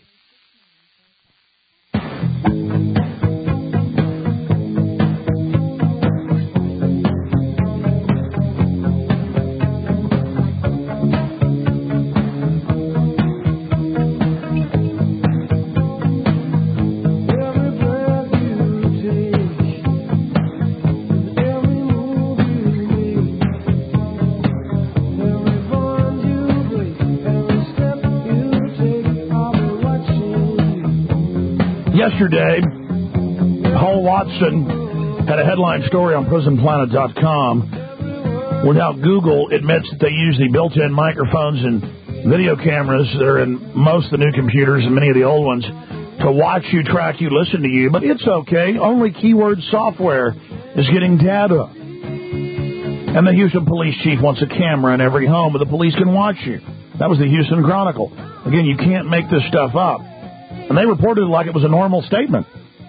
Yesterday, Paul Watson had a headline story on prison planet dot com where now Google admits that they use the built-in microphones and video cameras that are in most of the new computers and many of the old ones to watch you, track you, listen to you. But it's okay. Only keyword software is getting data. And the Houston police chief wants a camera in every home where the police can watch you. That was the Houston Chronicle. Again, you can't make this stuff up. And they reported it like it was a normal statement.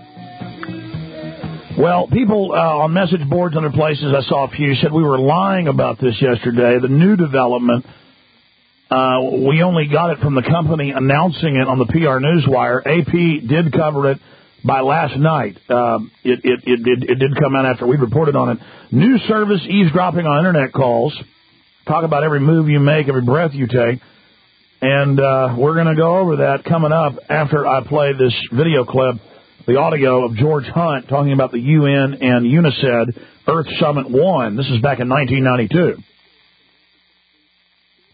Well, people uh, on message boards and other places, I saw a few, said we were lying about this yesterday. The new development, uh, we only got it from the company announcing it on the P R Newswire. A P did cover it by last night. Uh, it, it, it, it, it did come out after we reported on it. News service eavesdropping on Internet calls. Talk about every move you make, every breath you take. And uh, we're going to go over that coming up after I play this video clip, the audio of George Hunt talking about the U N and UNICED Earth Summit one. This is back in nineteen ninety-two.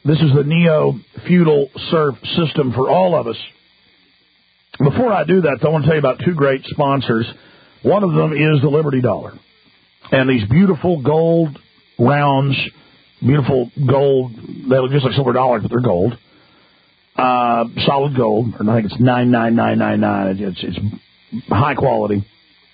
This is the neo-feudal serf system for all of us. Before I do that, though, I want to tell you about two great sponsors. One of them is the Liberty Dollar. And these beautiful gold rounds, beautiful gold, they look just like silver dollars, but they're gold. Uh, solid gold, and I think it's nine nine nine nine nine. It's, it's high quality.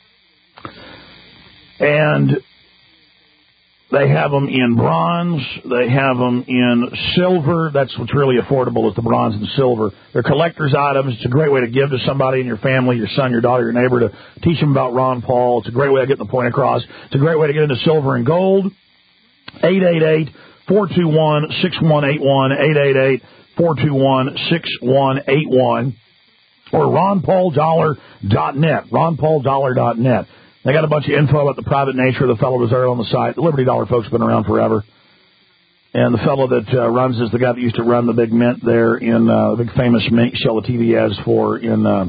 And they have them in bronze. They have them in silver. That's what's really affordable is the bronze and silver. They're collector's items. It's a great way to give to somebody in your family, your son, your daughter, your neighbor, to teach them about Ron Paul. It's a great way of getting the point across. It's a great way to get into silver and gold. eight eight eight, four two one, six one eight one, eight eight eight, four two one, six one eight one, or ron paul dollar dot net, ron paul dollar dot net. They got a bunch of info about the private nature of the Federal Reserve on the site. The Liberty Dollar folks have been around forever. And the fellow that uh, runs is the guy that used to run the big mint there in uh, the big famous mint show the T V ads for in uh,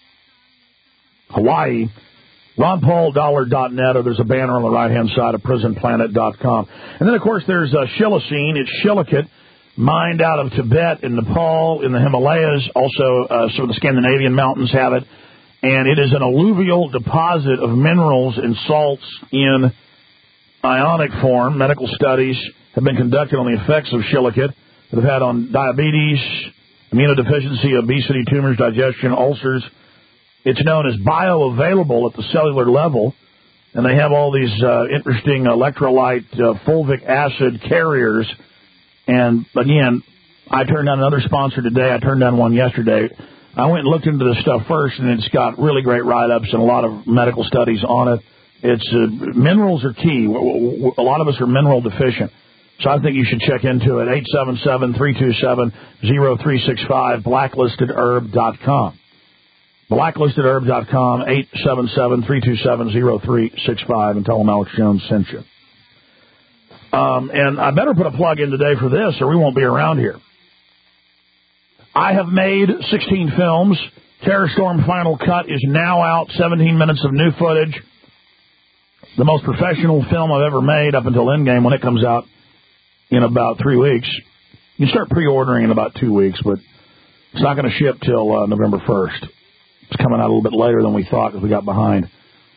Hawaii. ron paul dollar dot net, or there's a banner on the right-hand side of prison planet dot com. And then, of course, there's uh, Shilacine. It's Shilakit, mined out of Tibet and Nepal in the Himalayas. Also, uh, some of the Scandinavian mountains have it. And it is an alluvial deposit of minerals and salts in ionic form. Medical studies have been conducted on the effects of Shilakit that have had on diabetes, immunodeficiency, obesity, tumors, digestion, ulcers. It's known as bioavailable at the cellular level, and they have all these uh, interesting electrolyte uh, fulvic acid carriers. And, again, I turned down another sponsor today. I turned down one yesterday. I went and looked into this stuff first, and it's got really great write-ups and a lot of medical studies on it. It's uh, minerals are key. A lot of us are mineral deficient. So I think you should check into it. eight seven seven, three two seven, zero three six five, blacklisted herb dot com. blacklisted herb dot com, eight seven seven, three two seven, zero three six five, and tell them Alex Jones sent you. Um, and I better put a plug in today for this, or we won't be around here. I have made sixteen films. Terror Storm Final Cut is now out, seventeen minutes of new footage. The most professional film I've ever made up until Endgame when it comes out in about three weeks. You can start pre-ordering in about two weeks, but it's not going to ship till uh, November first. It's coming out a little bit later than we thought because we got behind.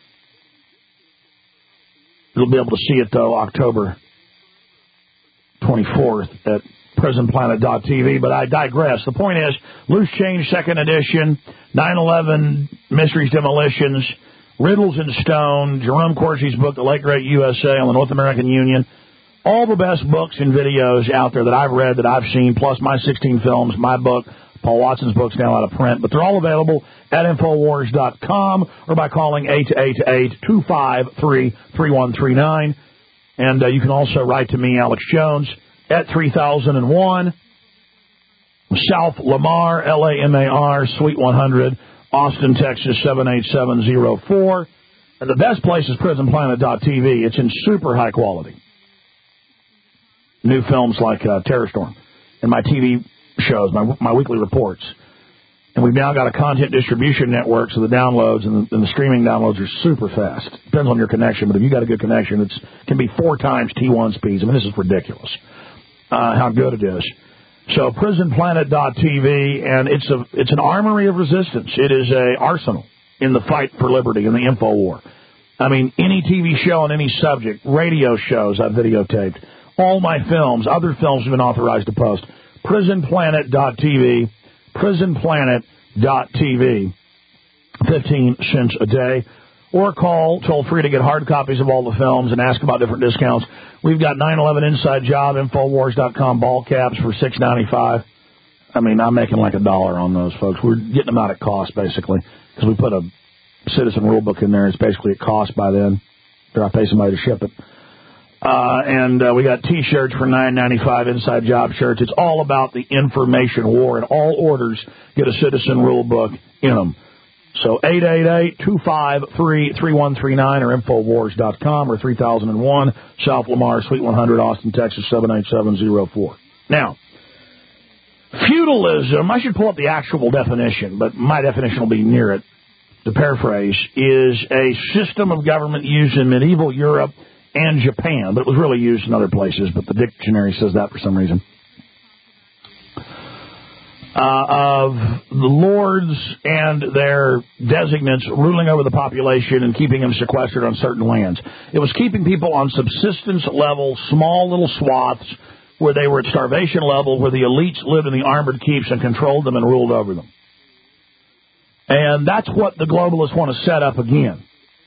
You'll be able to see it, though, October twenty-fourth at prison planet dot t v, but I digress. The point is, Loose Change second edition, nine eleven Mysteries Demolitions, Riddles in Stone, Jerome Corsi's book, The Late Great U S A on the North American Union, all the best books and videos out there that I've read, that I've seen, plus my sixteen films, my book, Paul Watson's book's now out of print, but they're all available at infowars dot com or by calling eight eight eight, two five three, three one three nine. And uh, you can also write to me, Alex Jones, at three thousand one, South Lamar, L A M A R, Suite one hundred, Austin, Texas, seven eight seven zero four. And the best place is prison planet dot t v. It's in super high quality. New films like uh, Terror Storm and my T V shows, my, my weekly reports. And we've now got a content distribution network, so the downloads and the, and the streaming downloads are super fast. Depends on your connection, but if you got a good connection, it can be four times T one speeds. I mean, this is ridiculous. Uh, how good it is. So prison planet dot t v, and it's a it's an armory of resistance. It is a arsenal in the fight for liberty, in the info war. I mean, any T V show on any subject, radio shows I've videotaped, all my films, other films have been authorized to post. prison planet dot t v, prison planet dot t v, fifteen cents a day. Or call toll free to get hard copies of all the films and ask about different discounts. We've got nine eleven Inside Job, infowars dot com ball caps for six ninety-five. I mean, I'm making like a dollar on those, folks. We're getting them out at cost, basically, because we put a citizen rule book in there. It's basically at cost by then. Or I pay somebody to ship it. Uh, and uh, we got T-shirts for nine ninety-five, Inside Job shirts. It's all about the information war, and all orders get a citizen rule book in them. So eight eight eight, two five three, three one three nine or infowars dot com or three thousand one, South Lamar, Suite one hundred, Austin, Texas, seven eight seven zero four. Now, feudalism, I should pull up the actual definition, but my definition will be near it, to paraphrase, is a system of government used in medieval Europe and Japan, but it was really used in other places, but the dictionary says that for some reason. uh, of the lords and their designates ruling over the population and keeping them sequestered on certain lands. It was keeping people on subsistence level, small little swaths where they were at starvation level, where the elites lived in the armored keeps and controlled them and ruled over them. And that's what the globalists want to set up again.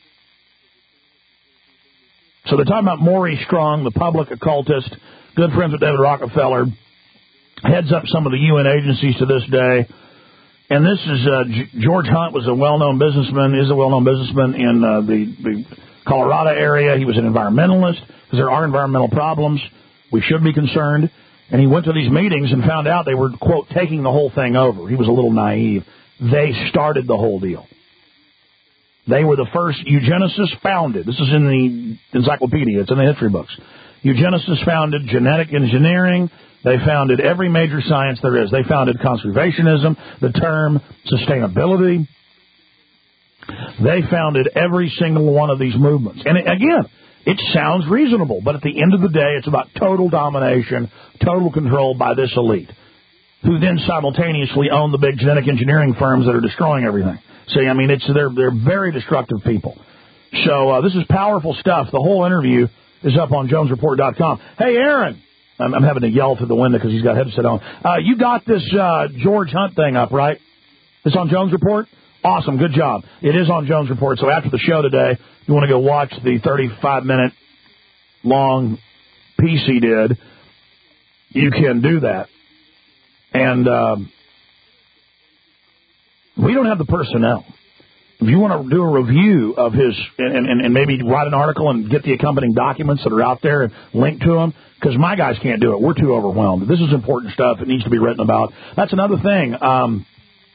So they're talking about Maury Strong, the public occultist, good friends with David Rockefeller, heads up some of the U N agencies to this day. And this is uh, G- George Hunt was a well-known businessman, is a well-known businessman in uh, the, the Colorado area. He was an environmentalist because there are environmental problems. We should be concerned. And he went to these meetings and found out they were, quote, taking the whole thing over. He was a little naive. They started the whole deal. They were the first eugenicists founded. This is in the encyclopedia. It's in the history books. Eugenicists founded genetic engineering. They founded every major science there is. They founded conservationism, the term sustainability. They founded every single one of these movements. And it, again, it sounds reasonable, but at the end of the day, it's about total domination, total control by this elite, who then simultaneously own the big genetic engineering firms that are destroying everything. See, I mean, it's they're they're very destructive people. So uh, this is powerful stuff. The whole interview is up on Jones Report dot com. Hey, Aaron, I'm, I'm having to yell through the window because he's got a headset on. Uh, you got this uh, George Hunt thing up, right? It's on Jones Report? Awesome, good job. It is on Jones Report, so after the show today, if you want to go watch the thirty-five minute long piece he did, you can do that. And um, we don't have the personnel. If you want to do a review of his and, and, and maybe write an article and get the accompanying documents that are out there and link to them, because my guys can't do it. We're too overwhelmed. This is important stuff. It needs to be written about. That's another thing. Um,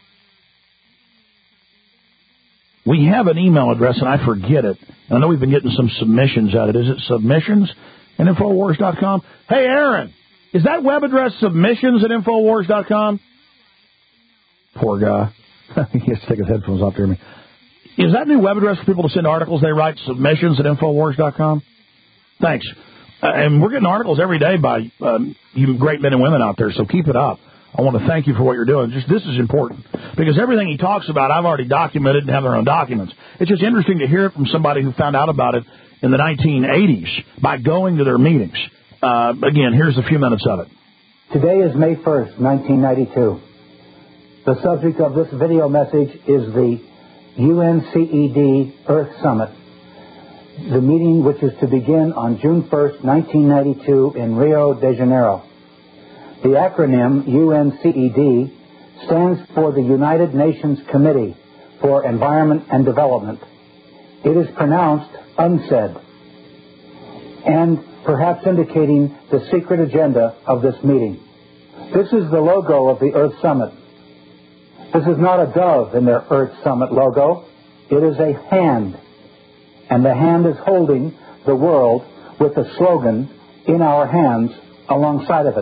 we have an email address, and I forget it. I know we've been getting some submissions at it. Is it submissions at Infowars dot com? Hey, Aaron, is that web address submissions at Infowars dot com? Poor guy. He has to take his headphones off to hear me. Is that new web address for people to send articles they write, submissions at Infowars dot com? Thanks. Uh, and we're getting articles every day by um, you great men and women out there, so keep it up. I want to thank you for what you're doing. Just this is important, because everything he talks about, I've already documented and have their own documents. It's just interesting to hear it from somebody who found out about it in the nineteen eighties by going to their meetings. Uh, again, here's a few minutes of it. Today is May first, nineteen ninety-two. The subject of this video message is the U N C E D Earth Summit, the meeting which is to begin on June first, nineteen ninety-two in Rio de Janeiro. The acronym U N C E D stands for the United Nations Committee for Environment and Development. It is pronounced UNCED, and perhaps indicating the secret agenda of this meeting. This is the logo of the Earth Summit. This is not a dove in their Earth Summit logo. It is a hand, and the hand is holding the world with the slogan, "In our hands," alongside of it.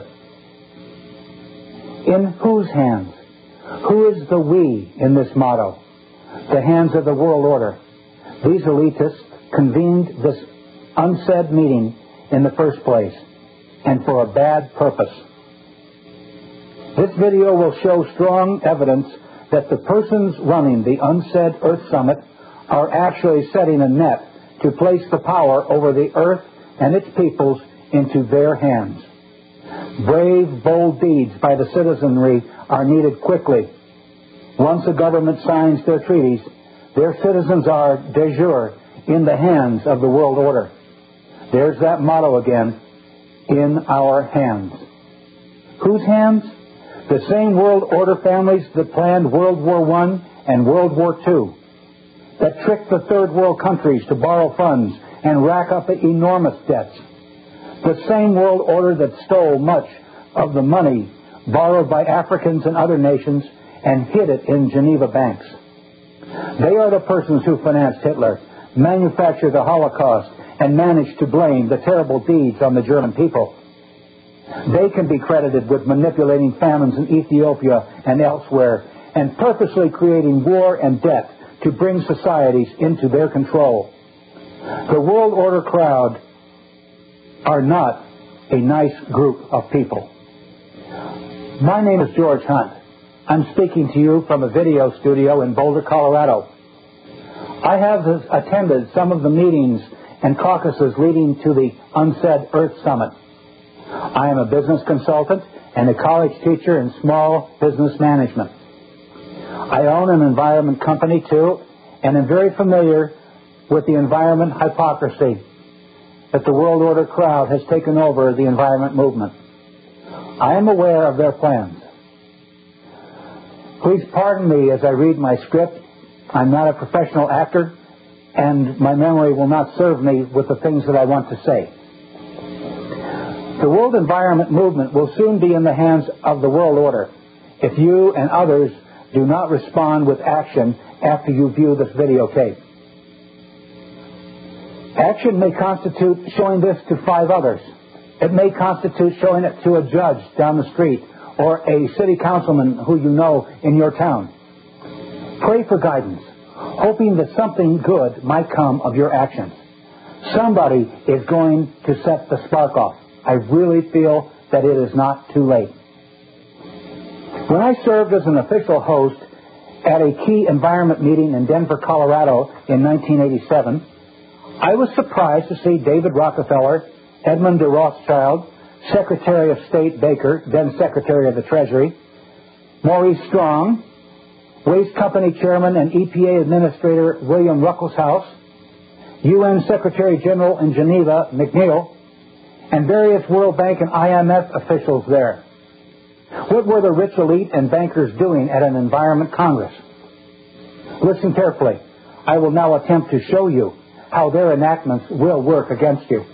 In whose hands? Who is the we in this motto? The hands of the world order. These elitists convened this unsaid meeting in the first place, and for a bad purpose. This video will show strong evidence that the persons running the unsaid Earth Summit are actually setting a net to place the power over the Earth and its peoples into their hands. Brave, bold deeds by the citizenry are needed quickly. Once a government signs their treaties, their citizens are de jure in the hands of the world order. There's that motto again, in our hands. Whose hands? The same world order families that planned World War One and World War Two, that tricked the third world countries to borrow funds and rack up enormous debts. The same world order that stole much of the money borrowed by Africans and other nations and hid it in Geneva banks. They are the persons who financed Hitler, manufactured the Holocaust, and managed to blame the terrible deeds on the German people. They can be credited with manipulating famines in Ethiopia and elsewhere, and purposely creating war and debt to bring societies into their control. The world order crowd are not a nice group of people. My name is George Hunt. I'm speaking to you from a video studio in Boulder, Colorado. I have attended some of the meetings and caucuses leading to the Unsaid Earth Summit. I am a business consultant and a college teacher in small business management. I own an environment company, too, and am very familiar with the environment hypocrisy that the World Order crowd has taken over the environment movement. I am aware of their plans. Please pardon me as I read my script. I'm not a professional actor, and my memory will not serve me with the things that I want to say. The World Environment Movement will soon be in the hands of the World Order if you and others do not respond with action after you view this videotape. Action may constitute showing this to five others. It may constitute showing it to a judge down the street or a city councilman who you know in your town. Pray for guidance, hoping that something good might come of your actions. Somebody is going to set the spark off. I really feel that it is not too late. When I served as an official host at a key environment meeting in Denver, Colorado in nineteen eighty-seven, I was surprised to see David Rockefeller, Edmund de Rothschild, Secretary of State Baker, then Secretary of the Treasury, Maurice Strong, Waste Company Chairman and E P A Administrator William Ruckelshaus, U N Secretary General in Geneva McNeil, and various World Bank and I M F officials there. What were the rich elite and bankers doing at an Environment Congress? Listen carefully. I will now attempt to show you how their enactments will work against you.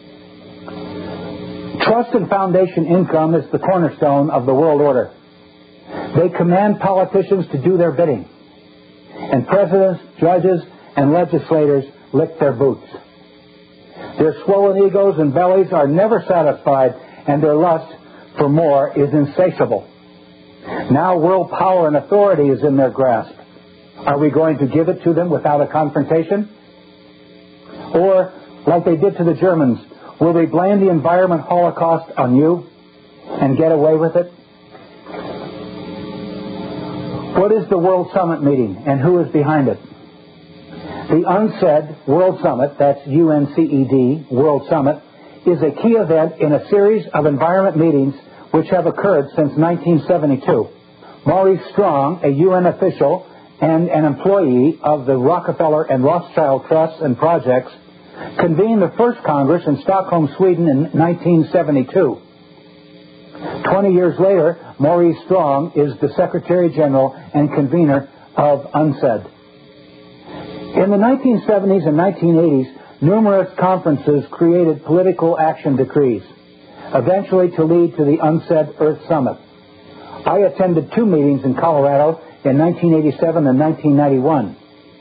Trust and foundation income is the cornerstone of the world order. They command politicians to do their bidding, and presidents, judges, and legislators lick their boots. Their swollen egos and bellies are never satisfied, and their lust for more is insatiable. Now world power and authority is in their grasp. Are we going to give it to them without a confrontation? Or, like they did to the Germans, will they blame the environment holocaust on you and get away with it? What is the World Summit meeting, and who is behind it? The Unsaid World Summit, that's U N C E D, World Summit, is a key event in a series of environment meetings which have occurred since nineteen seventy-two. Maurice Strong, a U N official and an employee of the Rockefeller and Rothschild Trusts and Projects, convened the first Congress in Stockholm, Sweden in nineteen seventy-two. Twenty years later, Maurice Strong is the Secretary General and convener of Unsaid. In the nineteen seventies and nineteen eighties, numerous conferences created political action decrees, eventually to lead to the Unsaid Earth Summit. I attended two meetings in Colorado in nineteen eighty-seven and nineteen ninety-one.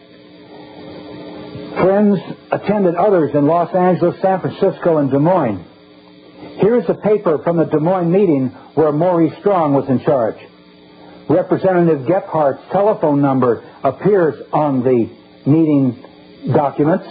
Friends attended others in Los Angeles, San Francisco, and Des Moines. Here is a paper from the Des Moines meeting where Maurice Strong was in charge. Representative Gephardt's telephone number appears on the meeting documents.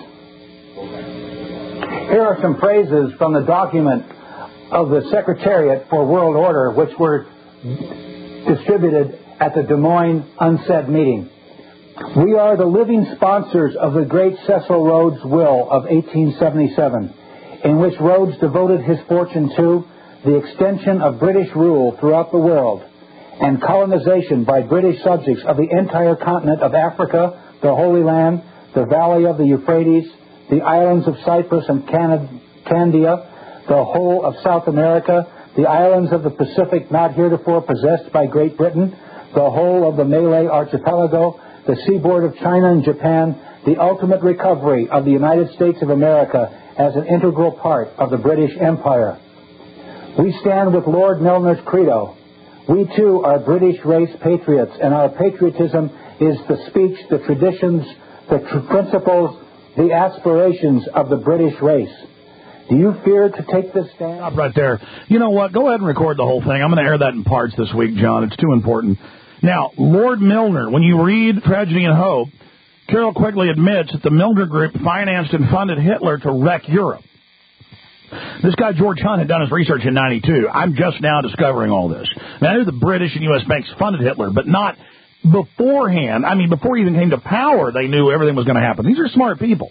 Here are some phrases from the document of the Secretariat for World Order, which were distributed at the Des Moines Unsaid meeting. We are the living sponsors of the great Cecil Rhodes' will of eighteen seventy-seven, in which Rhodes devoted his fortune to the extension of British rule throughout the world and colonization by British subjects of the entire continent of Africa, the Holy Land, the valley of the Euphrates, the islands of Cyprus and Candia, the whole of South America, the islands of the Pacific not heretofore possessed by Great Britain, the whole of the Malay Archipelago, the seaboard of China and Japan, the ultimate recovery of the United States of America as an integral part of the British Empire. We stand with Lord Milner's credo. We too are British race patriots, and our patriotism is the speech, the traditions, the tr- principles, the aspirations of the British race. Do you fear to take this stand? Stop right there. You know what? Go ahead and record the whole thing. I'm going to air that in parts this week, John. It's too important. Now, Lord Milner, when you read Tragedy and Hope, Carol quickly admits that the Milner Group financed and funded Hitler to wreck Europe. This guy, George Hunt, had done his research in ninety-two. I'm just now discovering all this. Now, I knew the British and U S banks funded Hitler, but not beforehand. I mean, before he even came to power, they knew everything was going to happen. These are smart people.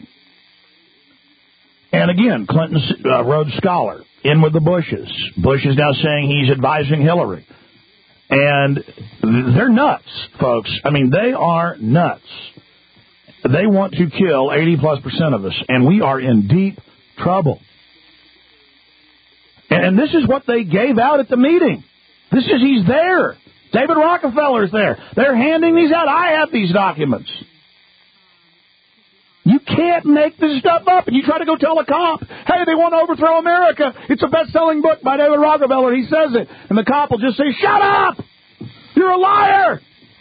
And again, Clinton's uh, Rhodes Scholar, in with the Bushes. Bush is now saying he's advising Hillary. And they're nuts, folks. I mean, they are nuts. They want to kill eighty plus percent of us, and we are in deep trouble. And this is what they gave out at the meeting. This is, he's there. David Rockefeller's there. They're handing these out. I have these documents. You can't make this stuff up. And you try to go tell a cop, hey, they want to overthrow America. It's a best-selling book by David Rockefeller. He says it. And the cop will just say, shut up! You're a liar!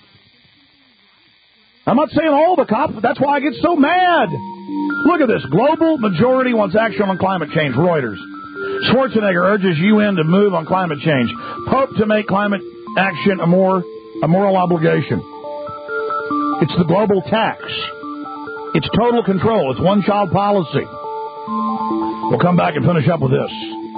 I'm not saying all the cops, but that's why I get so mad. Look at this. Global majority wants action on climate change. Reuters. Schwarzenegger urges U N to move on climate change. Pope to make climate action a more a moral obligation. It's the global tax. It's total control. It's one-child policy. We'll come back and finish up with this.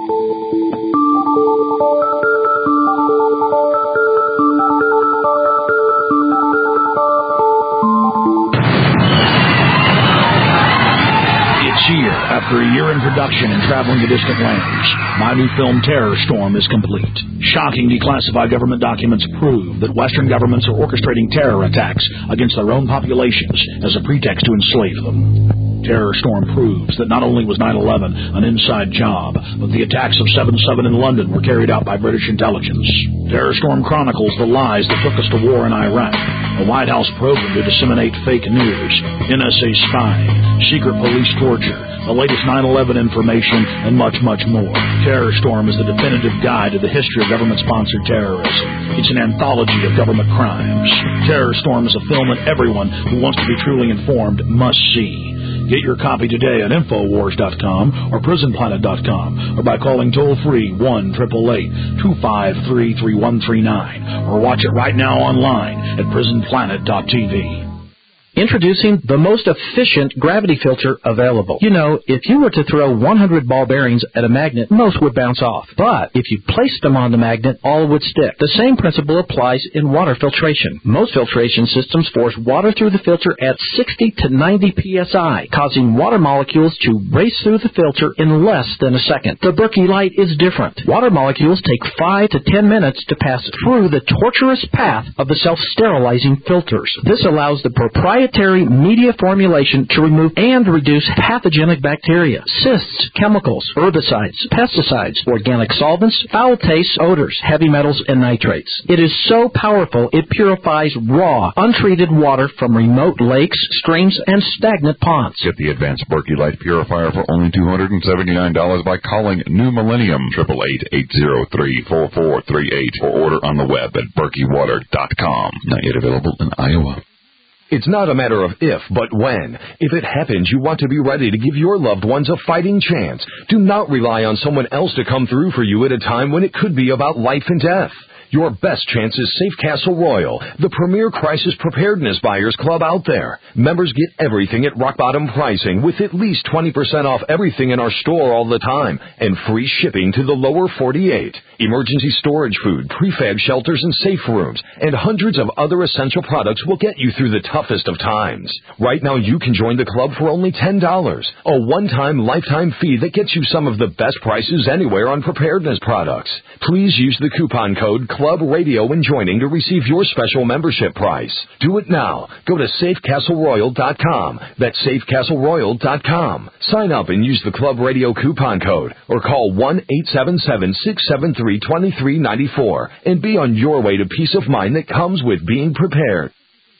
Year. After a year in production and traveling to distant lands, my new film Terror Storm is complete. Shocking declassified government documents prove that Western governments are orchestrating terror attacks against their own populations as a pretext to enslave them. Terror Storm proves that not only was nine eleven an inside job, but the attacks of seven seven in London were carried out by British intelligence. Terror Storm chronicles the lies that took us to war in Iraq, a White House program to disseminate fake news, N S A spying, secret police torture, the latest nine eleven information, and much, much more. Terror Storm is the definitive guide to the history of government-sponsored terrorism. It's an anthology of government crimes. Terror Storm is a film that everyone who wants to be truly informed must see. Get your copy today at Infowars dot com or Prison Planet dot com or by calling toll-free one eight eight eight, two five three, three one three nine or watch it right now online at Prison Planet dot T V. Introducing the most efficient gravity filter available. You know, if you were to throw one hundred ball bearings at a magnet, most would bounce off. But if you placed them on the magnet, all would stick. The same principle applies in water filtration. Most filtration systems force water through the filter at sixty to ninety P S I, causing water molecules to race through the filter in less than a second. The Berkey Light is different. Water molecules take five to ten minutes to pass through the torturous path of the self-sterilizing filters. This allows the proprietary media formulation to remove and reduce pathogenic bacteria, cysts, chemicals, herbicides, pesticides, organic solvents, foul tastes, odors, heavy metals, and nitrates. It is so powerful it purifies raw, untreated water from remote lakes, streams, and stagnant ponds. Get the advanced Berkey Light Purifier for only two hundred seventy-nine dollars by calling New Millennium, eight eight eight, eight zero three, four four three eight, or order on the web at Berkey Water dot com. Not yet available in Iowa. It's not a matter of if, but when. If it happens, you want to be ready to give your loved ones a fighting chance. Do not rely on someone else to come through for you at a time when it could be about life and death. Your best chance is Safe Castle Royal, the premier crisis preparedness buyers club out there. Members get everything at rock bottom pricing with at least twenty percent off everything in our store all the time and free shipping to the lower forty-eight. Emergency storage food, prefab shelters and safe rooms, and hundreds of other essential products will get you through the toughest of times. Right now you can join the club for only ten dollars, a one-time lifetime fee that gets you some of the best prices anywhere on preparedness products. Please use the coupon code Club Radio when joining to receive your special membership price. Do it now. Go to Safe Castle Royal dot com. That's Safe Castle Royal dot com. Sign up and use the Club Radio coupon code or call one eight seven seven, six seven three, two three nine four and be on your way to peace of mind that comes with being prepared.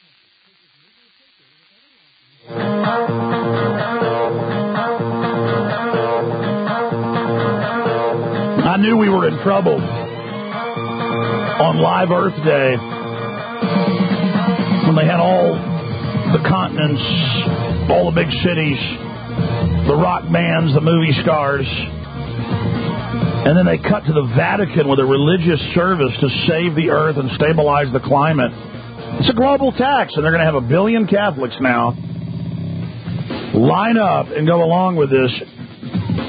I knew we were in trouble on Live Earth Day when they had all the continents, all the big cities, the rock bands, the movie stars, and then they cut to the Vatican with a religious service to save the earth and stabilize the climate. It's a global tax, and they're going to have a billion Catholics now line up and go along with this.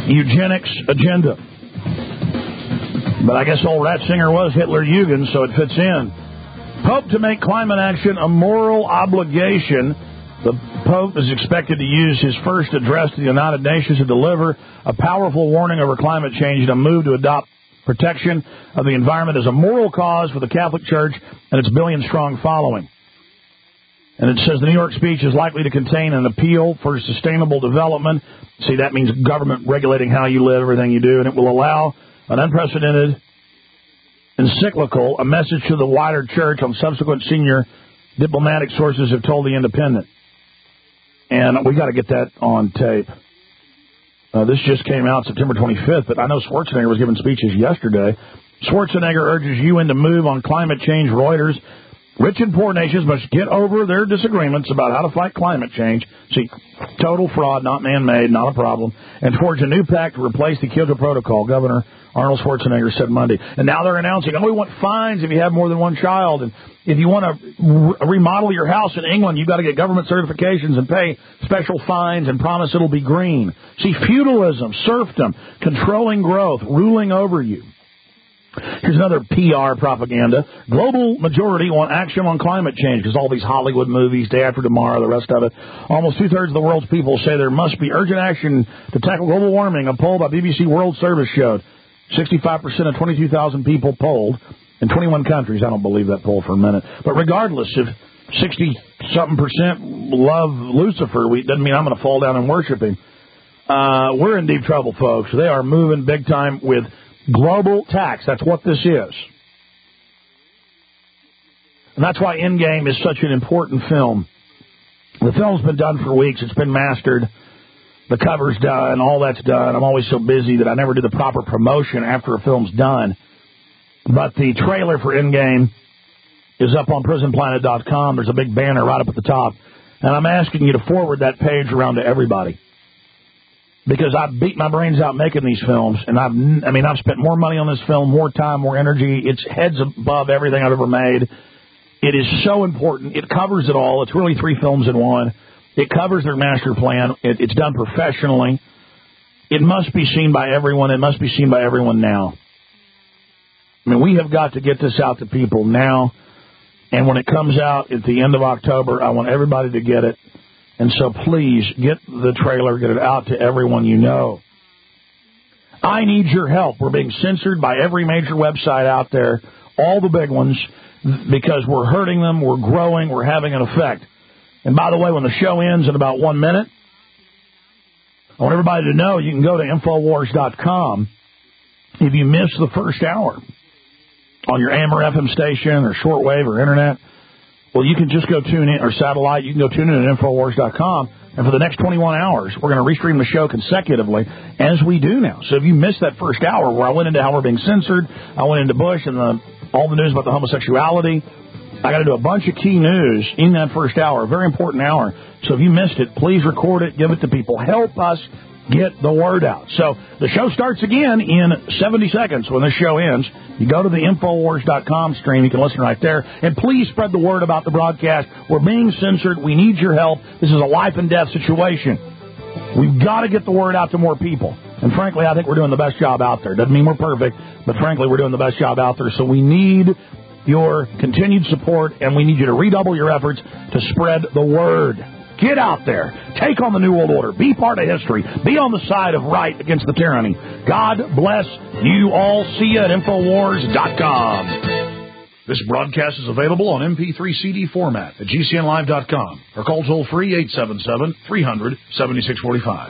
eugenics agenda. But I guess old Ratzinger was Hitler-Jugend, so it fits in. Pope to make climate action a moral obligation. The Pope is expected to use his first address to the United Nations to deliver a powerful warning over climate change and a move to adopt protection of the environment as a moral cause for the Catholic Church and its billion-strong following. And it says the New York speech is likely to contain an appeal for sustainable development. See, that means government regulating how you live, everything you do, and it will allow an unprecedented encyclical, a message to the wider church on subsequent senior diplomatic sources have told The Independent. And we got to get that on tape. Uh, this just came out September twenty-fifth, but I know Schwarzenegger was giving speeches yesterday. Schwarzenegger urges U N to move on climate change. Reuters, rich and poor nations must get over their disagreements about how to fight climate change. See, total fraud, not man-made, not a problem. And forge a new pact to replace the Kyoto Protocol, Governor Arnold Schwarzenegger said Monday. And now they're announcing, oh, we want fines if you have more than one child. And if you want to re- remodel your house in England, you've got to get government certifications and pay special fines and promise it'll be green. See, feudalism, serfdom, controlling growth, ruling over you. Here's another P R propaganda. Global majority want action on climate change because all these Hollywood movies, Day After Tomorrow, the rest of it. Almost two-thirds of the world's people say there must be urgent action to tackle global warming. A poll by B B C World Service showed sixty-five percent of twenty-two thousand people polled in twenty-one countries. I don't believe that poll for a minute. But regardless, if sixty-something percent love Lucifer, it doesn't mean I'm going to fall down and worship him. Uh, we're in deep trouble, folks. They are moving big time with global tax. That's what this is. And that's why Endgame is such an important film. The film's been done for weeks. It's been mastered. The cover's done. All that's done. I'm always so busy that I never do the proper promotion after a film's done. But the trailer for Endgame is up on prison planet dot com. There's a big banner right up at the top. And I'm asking you to forward that page around to everybody. Because I've beat my brains out making these films, and I've, I mean, I've spent more money on this film, more time, more energy. It's heads above everything I've ever made. It is so important. It covers it all. It's really three films in one. It covers their master plan. It, it's done professionally. It must be seen by everyone. It must be seen by everyone now. I mean, we have got to get this out to people now. And when it comes out at the end of October, I want everybody to get it. And so please get the trailer, get it out to everyone you know. I need your help. We're being censored by every major website out there, all the big ones, because we're hurting them, we're growing, we're having an effect. And by the way, when the show ends in about one minute, I want everybody to know you can go to Infowars dot com if you miss the first hour on your A M or F M station or shortwave or internet. Well, you can just go tune in, or satellite, you can go tune in at Infowars dot com, and for the next twenty-one hours, we're going to restream the show consecutively, as we do now. So if you missed that first hour where I went into how we're being censored, I went into Bush and the, all the news about the homosexuality, I got to do a bunch of key news in that first hour, a very important hour. So if you missed it, please record it, give it to people. Help us get the word out. So the show starts again in seventy seconds when this show ends. You go to the Infowars dot com stream. You can listen right there. And please spread the word about the broadcast. We're being censored. We need your help. This is a life and death situation. We've got to get the word out to more people. And frankly, I think we're doing the best job out there. Doesn't mean we're perfect, but frankly, we're doing the best job out there. So we need your continued support, and we need you to redouble your efforts to spread the word. Get out there. Take on the New World Order. Be part of history. Be on the side of right against the tyranny. God bless you all. See you at Infowars dot com. This broadcast is available on M P three C D format at G C N live dot com or call toll-free eight seven seven, three hundred, seventy-six forty-five.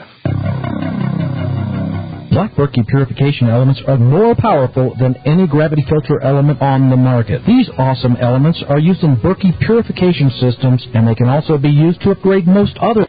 Black Berkey purification elements are more powerful than any gravity filter element on the market. These awesome elements are used in Berkey purification systems, and they can also be used to upgrade most other